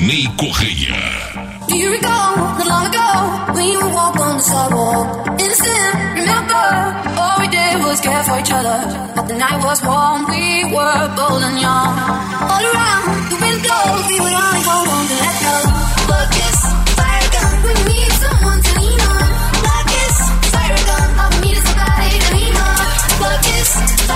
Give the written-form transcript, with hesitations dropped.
Ney Correia. Do you recall not long ago when you walked on the sidewalk? Innocent, remember, all we did was care for each other. But the night was warm, we were bold and young. All around, the wind blows, we would only hold on to let go. But this fire gun, we need someone to lean on. Like this fire gun, all we need is somebody to lean on. But this